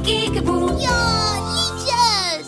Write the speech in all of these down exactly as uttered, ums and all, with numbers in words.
kiekeboe. Ja, liedjes!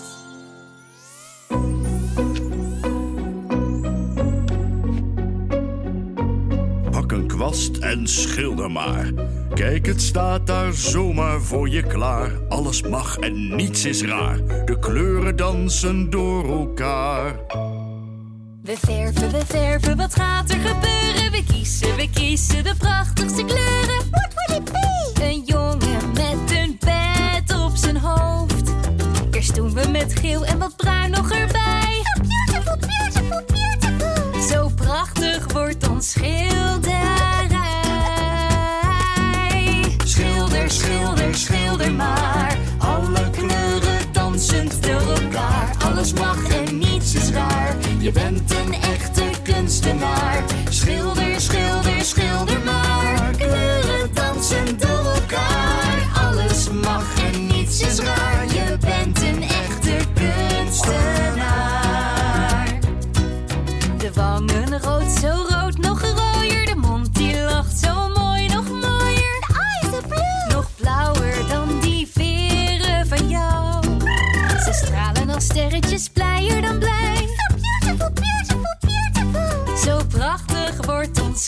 Pak een kwast en schilder maar. Kijk, het staat daar zomaar voor je klaar. Alles mag en niets is raar. De kleuren dansen door elkaar. We verven, we verven, wat gaat er gebeuren? We kiezen, we kiezen de prachtigste kleuren. What will it be? Een jongen met een pet op zijn hoofd. Eerst doen we met geel en wat bruin nog erbij. So beautiful, beautiful, beautiful. Zo prachtig wordt ons schilderij. Schilder, schilder, schilder maar. Alle kleuren dansend door elkaar. Alles mag en niets is raar. Je bent een echte kunstenaar. Schilder, schilder, schilder maar. Kleuren dansen door elkaar. Alles mag en niets is raar. Je bent een echte kunstenaar. De wangen rood, zo rood, nog rooier. De mond die lacht zo mooi, nog mooier. The eyes are blue. Nog blauwer dan die veren van jou. Ze stralen als sterretjes, blijer dan blij. So beautiful, beautiful, beautiful. Zo prachtig wordt ons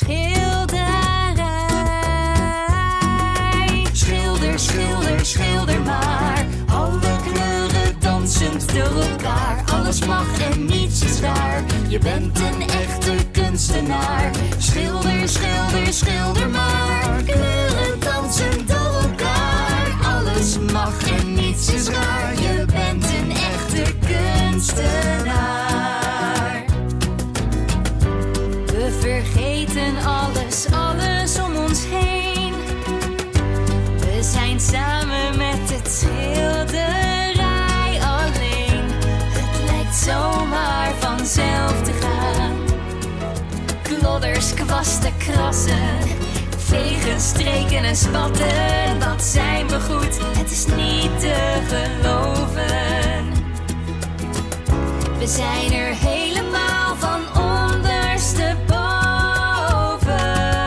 schilderij. Schilder, schilder, schilder maar. Alle kleuren dansend door elkaar. Alles mag en niets is raar. Je bent een echte kunstenaar. Schilder, schilder, schilder maar. Kleuren dansen door elkaar. Alles mag en niets is raar. Je bent een echte kunstenaar. We vergeten alles, alles om ons heen. We zijn samen met het schilderij alleen. Het lijkt zomaar vanzelf te gaan. Klodders, kwasten, krassen, vegen, streken en spatten. Wat zijn we goed, het is niet te geloven. We zijn er helemaal van ondersteboven.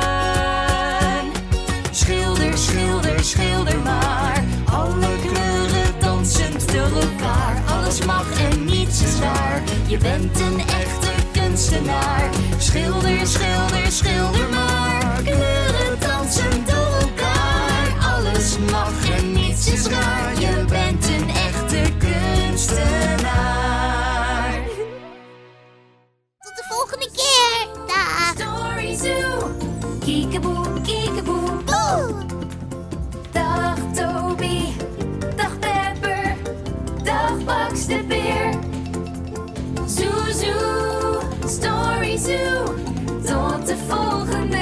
Schilder, schilder, schilder maar. Alle kleuren dansend door elkaar. Alles mag en niets is raar. Je bent een echte kunstenaar. Schilder, schilder, schilder maar. Kleuren dansen door elkaar. Alles mag en niets is raar. Je bent een echte kunstenaar. Tot de volgende keer. Dag. Story Zoo. Kiekeboe, kiekeboe. Boe. Dag Toby. Dag Pepper. Dag Max de beer. Zoo Zoo. Story Zoo. Tot de volgende